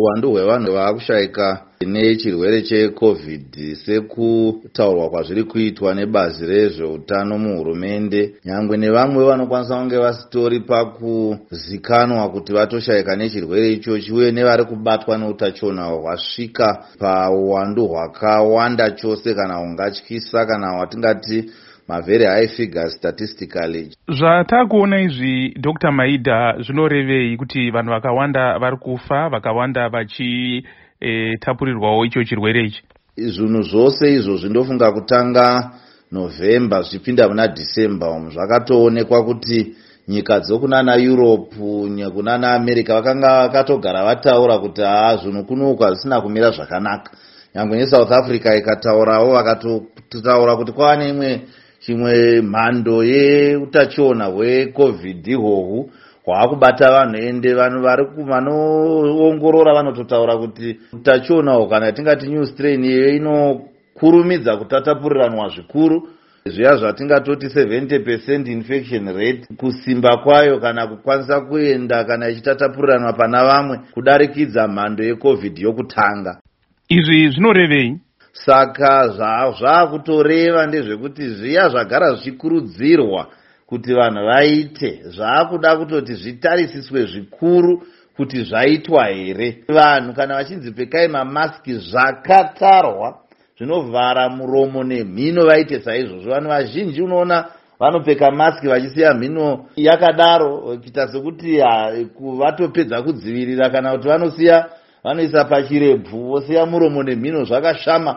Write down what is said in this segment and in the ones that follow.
uwandu hwevanhu vakushayika nechirwere checovid sekutaurwa kwazviri kuitwa nebazi rezveutano muhurumende, nyangwe nevamwe vanokwanisa kunge vasitori pakuzikanwa kuti vatoshayika nechirwere ichochi, uye nevari kubatwa neutachiona hwasvika pauwandu hwakawanda chose, kana hungatyisa, kana watingati mavheri high figures statistically. Zvatakuona izvi Dr. Maida zvinorevei kuti vanhu vakawanda vari kufa, vakawanda vachitapurirwawo icho chirwere ichi? Zvinhu zvose izvo zvindofunga kutanga November zvipinda muna December zvakatoonekwa kuti nyika dzokunana Europe, kunana America vakanga vakatogara vataura kuti zvinhu kunoku hazvisina kumira zvakanaka. Nyangwe neSouth Africa ikataurawo, vakatotaura kuti kwaane chimwe mhando yeutachiona hwecovid ihwohwu hwakubata vanhu, ende vanhu vanoongorora vanototaura kuti utachiona hwo, kana tingati new strain iyoyo, inokurumidza kutatapuriranwa zvikuru, zviya zvatingatoti 70% infection rate, kusimba kwayo kana kukwanisa kuenda kana ichitatapuriranwa pana vamwe kudarikidza mhando yecovid yokutanga. Izvi zvinorevei? Saka zvaakutoreva ndezvekuti zviya zvagara zvichikurudzirwa kuti vanhu vaite zvaakuda kutoti zvitarisiswe zvikuru kuti zvaitwa here. Vanhu kana vachinzi pfekai mamaski zvakatarwa zvinovhara muromo nemhino vaite saizvozvo. Vanhu vazhinji unoona vanopfeka maski vachisiya mhino yakadaro, kuita sekuti vatopedza kudzivirira, kana kuti vanoisa pachirebvu vosiya muromo nemhino zvakashama.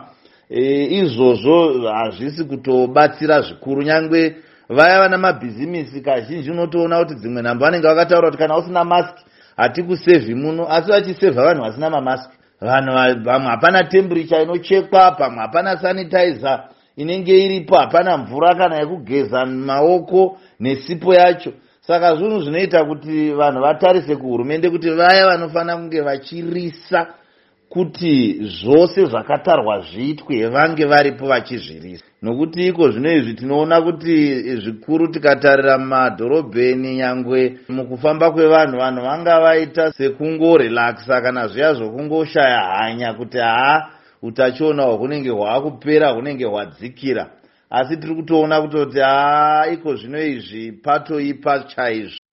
Izvozvo hazvisi kutobatsira zvikuru. Nyangwe vaya vana mabhizimisi kazhinji unotoona kuti dzimwe nhambo vanenge vakataura kuti kana usina maski hatikusevhi muno, asi vachisevha vanhu vasina mamaski. Vanhu vamwe hapana temperature inochekwa, pamwe hapana sanitizer inenge iripo, hapana mvura kana yekugeza maoko nesipo yacho. Saka zvinhu zvinoita kuti vanhu vatarise kuhurumende kuti vaya vanofanira kunge vachirisa kuti zvose zvakatarwa zviitwe vange varipo vachizvirisa. Nokuti iko zvino izvi tinoona kuti zvikuru tikatarira mumadhorobheni, nyangwe mukufamba kwevanhu, vanhu vanga vaita sekungorelaksa kana zviya zvokungoshaya hanya kuti utachiona hunenge hwaakupera, hunenge hwadzikira. Asi tiri kutoona kutoti iko zvino izvi patoipa chaizvo.